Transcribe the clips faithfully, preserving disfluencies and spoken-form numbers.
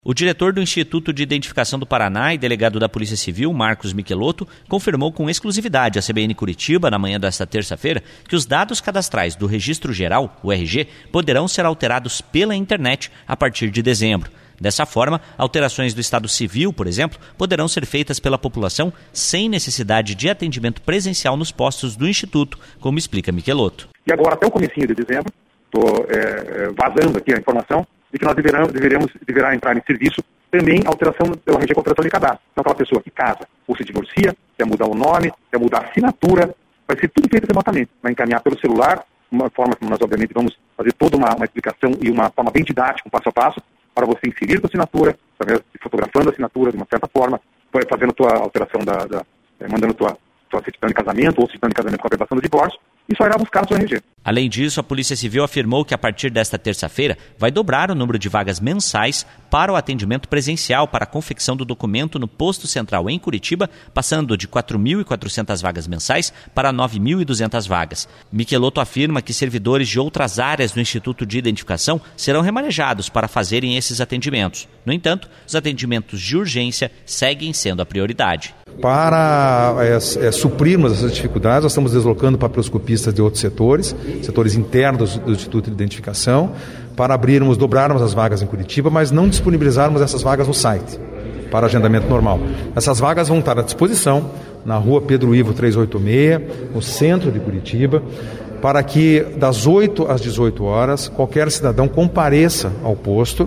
O diretor do Instituto de Identificação do Paraná e delegado da Polícia Civil, Marcos Michelotto, confirmou com exclusividade à C B N Curitiba, na manhã desta terça-feira, que os dados cadastrais do Registro Geral, o R G, poderão ser alterados pela internet a partir de dezembro. Dessa forma, alterações do Estado Civil, por exemplo, poderão ser feitas pela população sem necessidade de atendimento presencial nos postos do Instituto, como explica Michelotto. E agora, até o comecinho de dezembro, estou é, vazando aqui a informação, de que nós deveremos, deveremos, deverá entrar em serviço também a alteração do R G com alteração de cadastro. Então, aquela pessoa que casa ou se divorcia, quer mudar o nome, quer mudar a assinatura, vai ser tudo feito remotamente. Vai encaminhar pelo celular, uma forma como nós, obviamente, vamos fazer toda uma, uma explicação e uma forma bem didática, um passo a passo, para você inserir a assinatura, através de fotografando a assinatura de uma certa forma, fazendo a tua alteração, da, da, mandando a tua, tua certidão de casamento ou certidão de casamento com a aprovação do divórcio, e só irá buscar o seu R G. Além disso, a Polícia Civil afirmou que a partir desta terça-feira vai dobrar o número de vagas mensais para o atendimento presencial para a confecção do documento no posto central em Curitiba, passando de quatro mil e quatrocentas vagas mensais para nove mil e duzentas vagas. Michelotto afirma que servidores de outras áreas do Instituto de Identificação serão remanejados para fazerem esses atendimentos. No entanto, os atendimentos de urgência seguem sendo a prioridade. Para é, é, suprirmos essas dificuldades, nós estamos deslocando papiloscopistas de outros setores, setores internos do Instituto de Identificação, para abrirmos, dobrarmos as vagas em Curitiba, mas não disponibilizarmos essas vagas no site, para agendamento normal. Essas vagas vão estar à disposição na rua Pedro Ivo trezentos e oitenta e seis, no centro de Curitiba, para que das oito às dezoito horas, qualquer cidadão compareça ao posto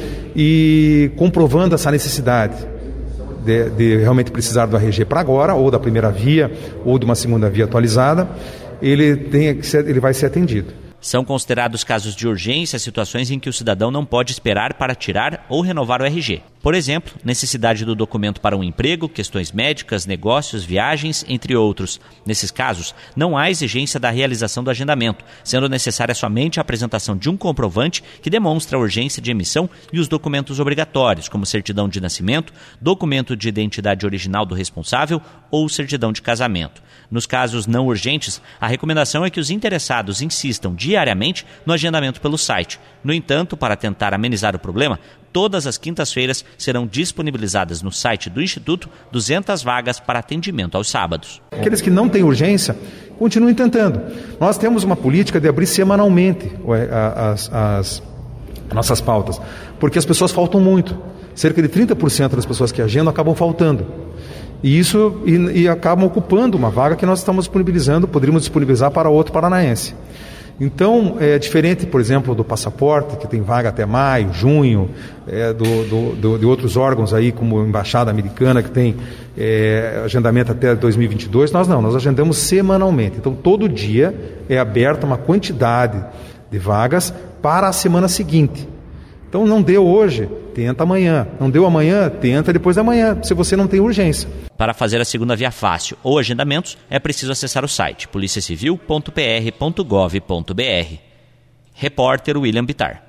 e comprovando essa necessidade de, de realmente precisar do R G para agora, ou da primeira via, ou de uma segunda via atualizada, ele, tem que ser, ele vai ser atendido. São considerados casos de urgência situações em que o cidadão não pode esperar para tirar ou renovar o R G. Por exemplo, necessidade do documento para um emprego, questões médicas, negócios, viagens, entre outros. Nesses casos, não há exigência da realização do agendamento, sendo necessária somente a apresentação de um comprovante que demonstra a urgência de emissão e os documentos obrigatórios, como certidão de nascimento, documento de identidade original do responsável ou certidão de casamento. Nos casos não urgentes, a recomendação é que os interessados insistam diariamente no agendamento pelo site. No entanto, para tentar amenizar o problema, todas as quintas-feiras serão disponibilizadas no site do Instituto duzentas vagas para atendimento aos sábados. Aqueles que não têm urgência, continuem tentando. Nós temos uma política de abrir semanalmente as, as nossas pautas, porque as pessoas faltam muito. Cerca de trinta por cento das pessoas que agendam acabam faltando. E isso e, e acabam ocupando uma vaga que nós estamos disponibilizando, poderíamos disponibilizar para outro paranaense. Então, é diferente, por exemplo, do passaporte, que tem vaga até maio, junho, é, do, do, do, de outros órgãos aí, como a Embaixada Americana, que tem é, agendamento até dois mil e vinte e dois, nós não, nós agendamos semanalmente. Então, todo dia é aberta uma quantidade de vagas para a semana seguinte. Então, não deu hoje, tenta amanhã. Não deu amanhã, tenta depois da manhã, se você não tem urgência. Para fazer a segunda via fácil ou agendamentos, é preciso acessar o site polícia civil ponto p r ponto gov ponto b r. Repórter William Bittar.